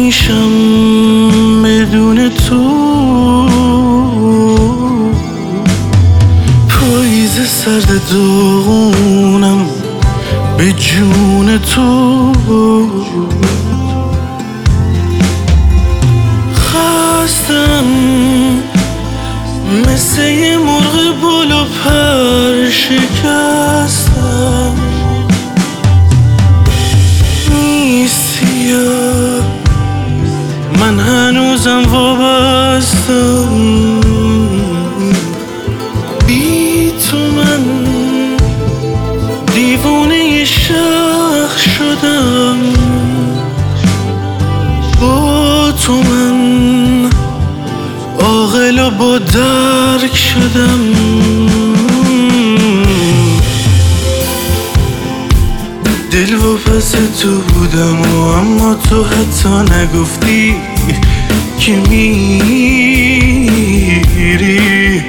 میشم بدون تو، پاییز سرد داغونم به جون تو. خستم مثل یه مرغ بال و پر شکستم، نیستی یا من هنوزم وابستم، بی تو من دیوونه شهر شدم، با تو من عاقل و با درک شدم. دل و پس تو بودم و اما تو حتی نگفتی که میری،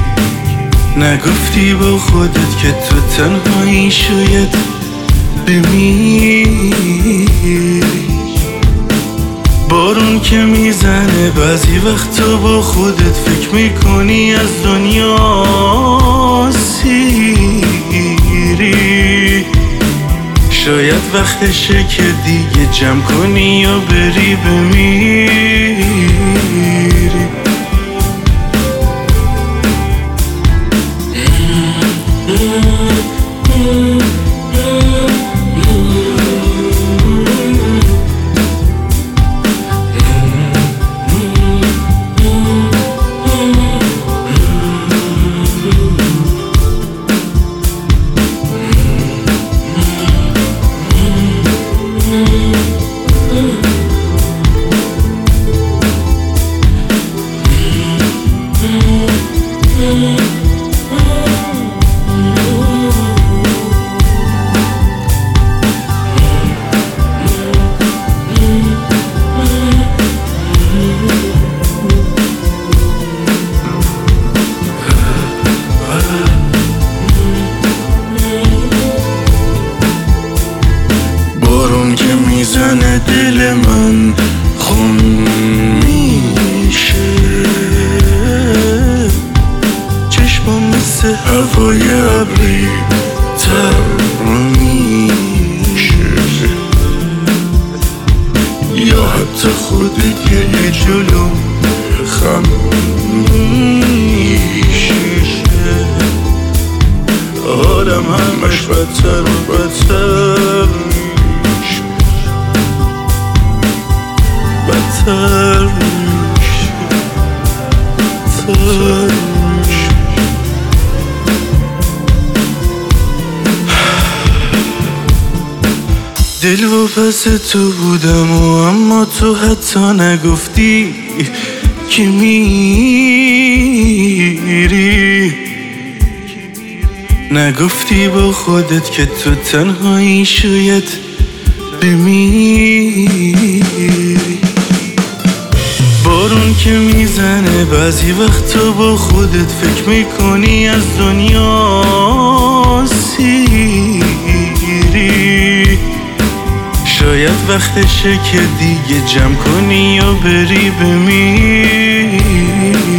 نگفتی با خودت که تو تنهایی شاید بمیری. بارون که میزنه بعضی وقتا با خودت فکر میکنی از دنیا سیری، شاید وقتشه که دیگه جمع کنی یا بری بمیری. بارون که میزنه دل من خون میشه، چشمم مثل هوای ابری تر میشه، یا حتی خود گریه جلو خم میشه، حالم همش بدتر و بدتر میشه، بدتر میشه، بدتر میشه. دل و پس تو بودم و اما تو حتی نگفتی که میری، نگفتی با خودت که تو تنهایی شاید بمیری. بارون که میزنه بعضی وقتا با خودت فکر میکنی از دنیا سیری، شاید وقتشه که دیگه جمع کنی یا بری بمیری.